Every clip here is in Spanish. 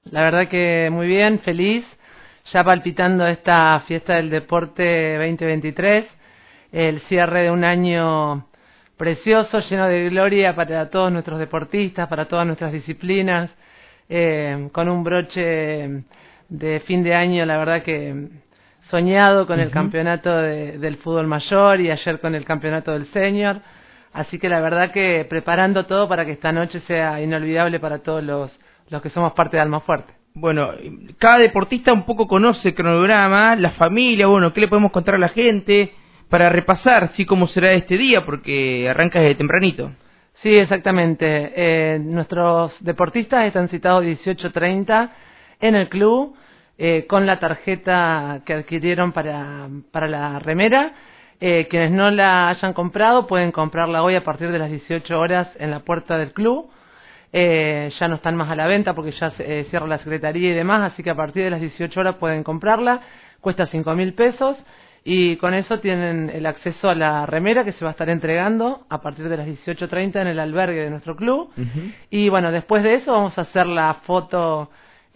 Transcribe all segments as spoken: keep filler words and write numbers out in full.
La verdad que muy bien, feliz, ya palpitando esta fiesta del deporte veinte veintitrés, el cierre de un año precioso, lleno de gloria para todos nuestros deportistas, para todas nuestras disciplinas, eh, con un broche de fin de año, la verdad que soñado con el uh-huh. campeonato de, del fútbol mayor y ayer con el campeonato del senior, así que la verdad que preparando todo para que esta noche sea inolvidable para todos los los que somos parte de Almafuerte. Bueno, cada deportista un poco conoce el cronograma, la familia, bueno, ¿qué le podemos contar a la gente para repasar, sí, cómo será este día? Porque arranca desde tempranito. Sí, exactamente. Eh, nuestros deportistas están citados dieciocho treinta en el club, eh, con la tarjeta que adquirieron para, para la remera. Eh, quienes no la hayan comprado pueden comprarla hoy a partir de las dieciocho horas en la puerta del club. Eh, ya no están más a la venta porque ya se, eh, cierra la secretaría y demás, así que a partir de las dieciocho horas pueden comprarla, cuesta cinco mil pesos y con eso tienen el acceso a la remera que se va a estar entregando a partir de las dieciocho treinta en el albergue de nuestro club. Uh-huh. Y bueno, después de eso vamos a hacer la foto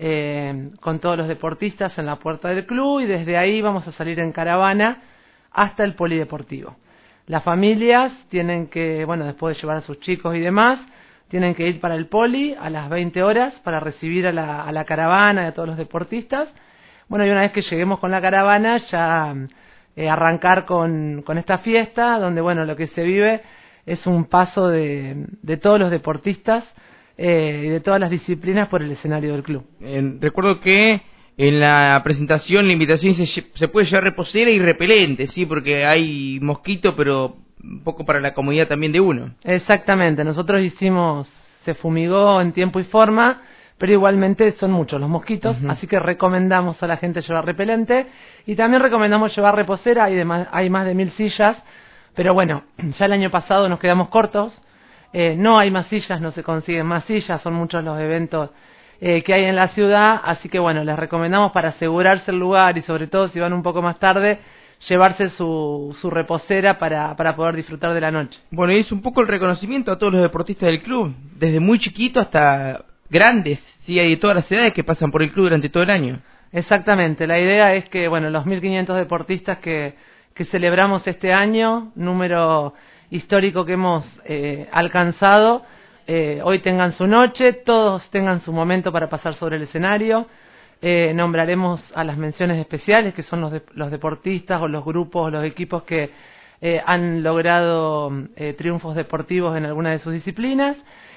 eh, con todos los deportistas en la puerta del club y desde ahí vamos a salir en caravana hasta el polideportivo. Las familias tienen que, bueno, después de llevar a sus chicos y demás, tienen que ir para el poli a las veinte horas para recibir a la, a la caravana y a todos los deportistas. Bueno, y una vez que lleguemos con la caravana, ya eh, arrancar con, con esta fiesta, donde, bueno, lo que se vive es un paso de, de todos los deportistas eh, y de todas las disciplinas por el escenario del club. Eh, recuerdo que en la presentación, la invitación, se, se puede llevar reposera y repelente, ¿sí? Porque hay mosquito, pero un poco para la comodidad también de uno. Exactamente, nosotros hicimos, se fumigó en tiempo y forma, pero igualmente son muchos los mosquitos, uh-huh. así que recomendamos a la gente llevar repelente y también recomendamos llevar reposera, hay, de más, hay más de mil sillas, pero bueno, ya el año pasado nos quedamos cortos, eh, no hay más sillas, no se consiguen más sillas, son muchos los eventos eh, que hay en la ciudad, así que bueno, les recomendamos para asegurarse el lugar y sobre todo si van un poco más tarde, llevarse su, su reposera para, para poder disfrutar de la noche. Bueno, y es un poco el reconocimiento a todos los deportistas del club, desde muy chiquitos hasta grandes, sí, hay de todas las edades que pasan por el club durante todo el año. Exactamente, la idea es que, bueno, los mil quinientos deportistas que, que celebramos este año, número histórico que hemos eh, alcanzado, eh, hoy tengan su noche, todos tengan su momento para pasar sobre el escenario. Eh, nombraremos a las menciones especiales, que son los, de, los deportistas o los grupos o los equipos que eh, han logrado eh, triunfos deportivos en alguna de sus disciplinas.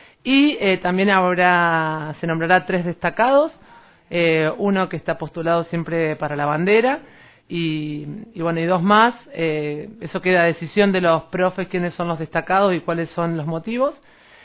Y eh, también habrá, se nombrará tres destacados, eh, uno que está postulado siempre para la bandera y, y bueno, y dos más. Eh, eso queda a decisión de los profes quiénes son los destacados y cuáles son los motivos.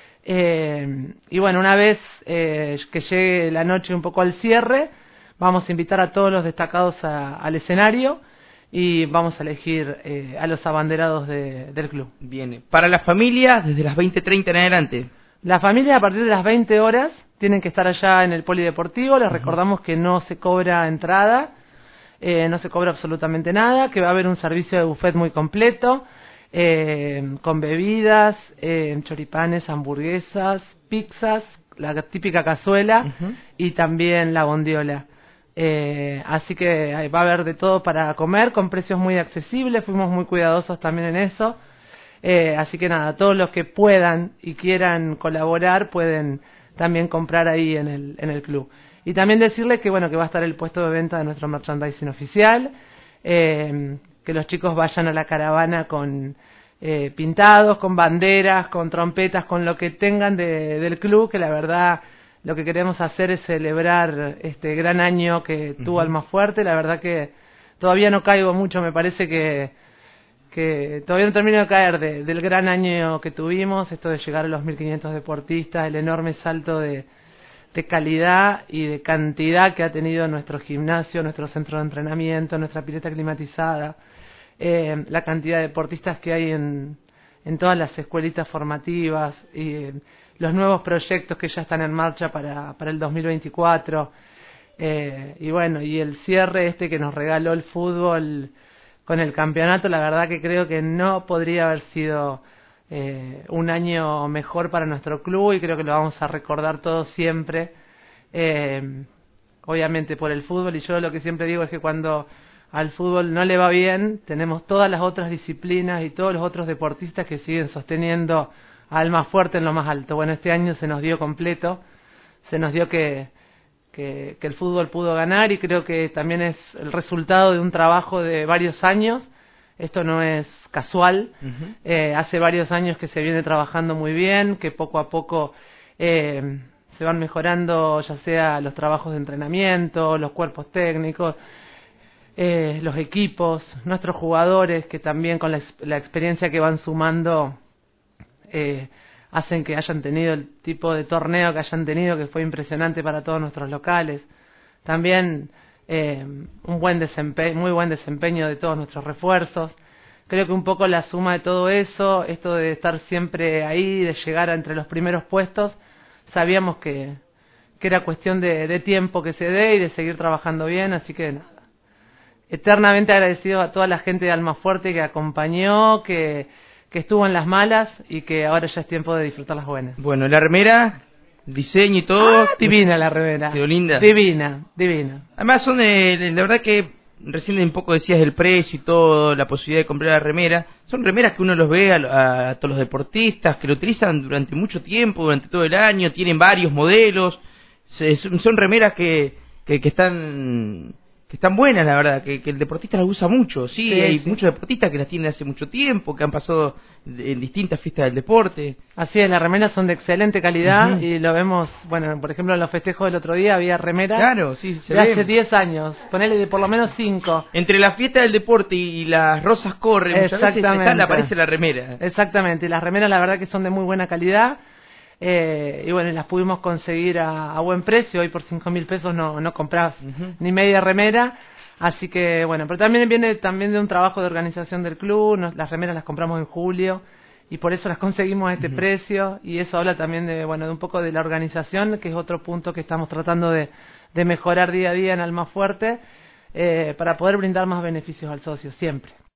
Eh, y bueno, una vez eh, que llegue la noche un poco al cierre, vamos a invitar a todos los destacados a, al escenario y vamos a elegir eh, a los abanderados de, del club. Bien, para la familia, desde las veinte treinta en adelante. La familia a partir de las veinte horas tienen que estar allá en el polideportivo. Les uh-huh. recordamos que no se cobra entrada, eh, no se cobra absolutamente nada, que va a haber un servicio de buffet muy completo, eh, con bebidas, eh, choripanes, hamburguesas, pizzas, la típica cazuela uh-huh. y también la bondiola. Eh, así que va a haber de todo para comer con precios muy accesibles, fuimos muy cuidadosos también en eso. Eh, así que nada, todos los que puedan y quieran colaborar pueden también comprar ahí en el, en el club. Y también decirles que bueno, que va a estar el puesto de venta de nuestro merchandising oficial, eh, que los chicos vayan a la caravana con eh, pintados, con banderas, con trompetas, con lo que tengan de, del club, que la verdad lo que queremos hacer es celebrar este gran año que tuvo uh-huh. Almafuerte. La verdad que todavía no caigo mucho, me parece que que todavía no termino de caer de, del gran año que tuvimos, esto de llegar a los mil quinientos deportistas, el enorme salto de, de calidad y de cantidad que ha tenido nuestro gimnasio, nuestro centro de entrenamiento, nuestra pileta climatizada, eh, la cantidad de deportistas que hay en, en todas las escuelitas formativas y eh, los nuevos proyectos que ya están en marcha para, para el dos mil veinticuatro, eh, y bueno, y el cierre este que nos regaló el fútbol con el campeonato, la verdad que creo que no podría haber sido eh, un año mejor para nuestro club y creo que lo vamos a recordar todos siempre. Eh, obviamente por el fútbol, y yo lo que siempre digo es que cuando al fútbol no le va bien, tenemos todas las otras disciplinas y todos los otros deportistas que siguen sosteniendo a Almafuerte en lo más alto. Bueno, este año se nos dio completo, se nos dio que, que, que el fútbol pudo ganar, y creo que también es el resultado de un trabajo de varios años. Esto no es casual, uh-huh. eh, hace varios años que se viene trabajando muy bien, que poco a poco eh, se van mejorando ya sea los trabajos de entrenamiento, los cuerpos técnicos, Eh, los equipos, nuestros jugadores, que también con la, la experiencia que van sumando eh, hacen que hayan tenido el tipo de torneo que hayan tenido, que fue impresionante para todos nuestros locales. También eh, un buen desempeño, muy buen desempeño de todos nuestros refuerzos. Creo que un poco la suma de todo eso, esto de estar siempre ahí, de llegar a entre los primeros puestos, sabíamos que, que era cuestión de, de tiempo que se dé y de seguir trabajando bien, así que nada. Eternamente agradecido a toda la gente de Almafuerte que acompañó, que, que estuvo en las malas y que ahora ya es tiempo de disfrutar las buenas. Bueno, la remera, diseño y todo. Ah, divina la remera. Quedó linda. Divina, divina. Además son de, de, la verdad que recién un poco decías del precio y todo, la posibilidad de comprar la remera. Son remeras que uno los ve a, a, a todos los deportistas, que lo utilizan durante mucho tiempo, durante todo el año, tienen varios modelos. Se, son, son remeras que, que, que están... que están buenas, la verdad, que, que el deportista las usa mucho, sí, sí hay sí. muchos deportistas que las tienen hace mucho tiempo, que han pasado en distintas fiestas del deporte. Así es, las remeras son de excelente calidad, uh-huh. y lo vemos, bueno, por ejemplo en los festejos del otro día había remeras claro, sí, se de ve. hace diez años, ponele de por lo menos cinco. Entre la fiesta del deporte y, y las rosas corren, muchas veces está, aparece la remera. Exactamente, y las remeras la verdad que son de muy buena calidad. Eh, y bueno, las pudimos conseguir a, a buen precio. Hoy por cinco mil pesos no, no compras uh-huh. ni media remera, así que bueno, pero también viene también de un trabajo de organización del club. Nos, las remeras las compramos en julio y por eso las conseguimos a este uh-huh. precio, y eso habla también de bueno de un poco de la organización, que es otro punto que estamos tratando de, de mejorar día a día en Almafuerte, eh, para poder brindar más beneficios al socio siempre.